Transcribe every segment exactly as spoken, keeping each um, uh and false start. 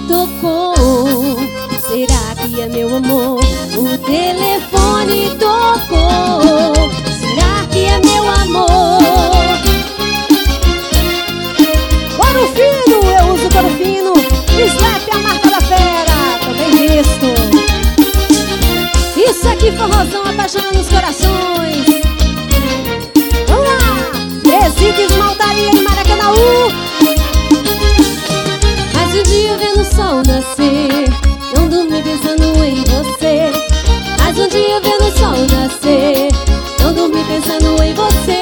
tocou. Será que é meu amor? O telefone tocou. Será que é meu amor? Couro fino, eu uso couro fino. Slap é a marca da fera, também visto. Isso aqui forrozão apaixonando os corações. Vamos lá! Presídio Esmaltaria em Maracanaú. Mais um dia vendo o sol nascer, não dormi pensando em você. Mais um dia vendo o sol nascer, não dormi pensando em você.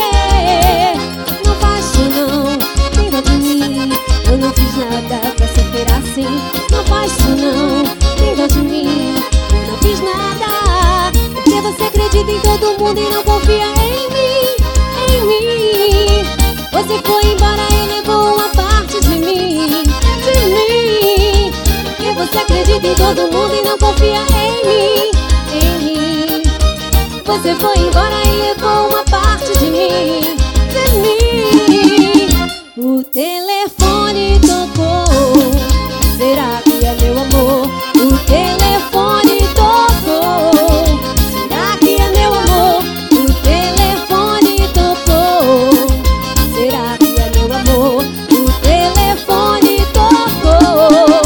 Não faz isso não, tem dó de mim. Eu não fiz nada pra sofrer assim. Não faz isso não, tem dó de mim. Eu não fiz nada. Porque você acredita em todo mundo e não confia em mim, em mim. Você foi embora e levou uma parte de mim, de mim. Porque você acredita em todo mundo e não confia em mim, em mim. Você foi embora e levou uma parte de mim, de mim. O telefone tocou. Será que é meu amor? O telefone tocou. Será que é meu amor? O telefone tocou. Será que é meu amor? O telefone tocou.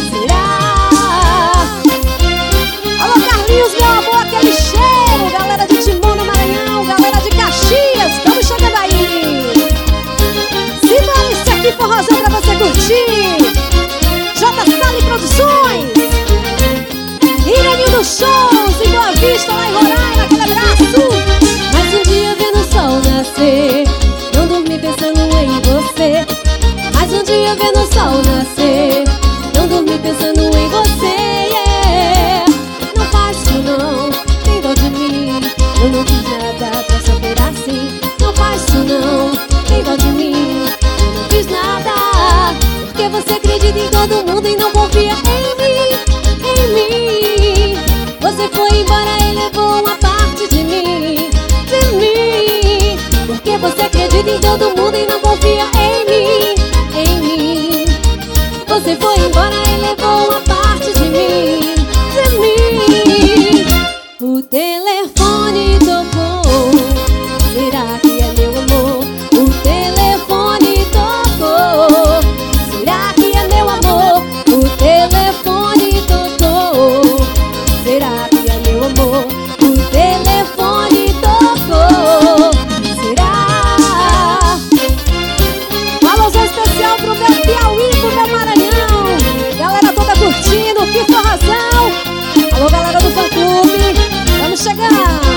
Será? Alô Carlinhos, meu amor, aquele cheiro. Galera de Timon no Maranhão, galera de Caxias, estamos chegando aí. Simbora esse aqui forrozão pra você curtir. J Sali Produções, Iranildo Shows em Boa Vista, lá em Roraima, aquele abraço. Mais um dia vendo o sol nascer, não dormi pensando em você. Mais um dia vendo o sol nascer, não dormi pensando em você. Yeah. Não faz isso não, tem dó de mim. Eu não fiz nada pra sofrer assim. Não faz isso não, tem dó de mim. Eu não fiz nada. Porque você acredita em todo mundo e não confia em mim, em mim. Você foi embora e levou uma parte de mim, de mim. Porque você acredita em todo mundo e não confia em mim, em mim. Você foi embora e levou uma parte de mim, de mim. O telefone tocou. Será que é meu amor? O telefone tocou. Será que é meu amor? O telefone tocou. Será que é meu amor? O telefone tocou. Será? Um alôzão especial pro meu Piauí, pro meu Maranhão. Galera toda curtindo, que forrozão. Alô galera do fã clube, estamos chegando.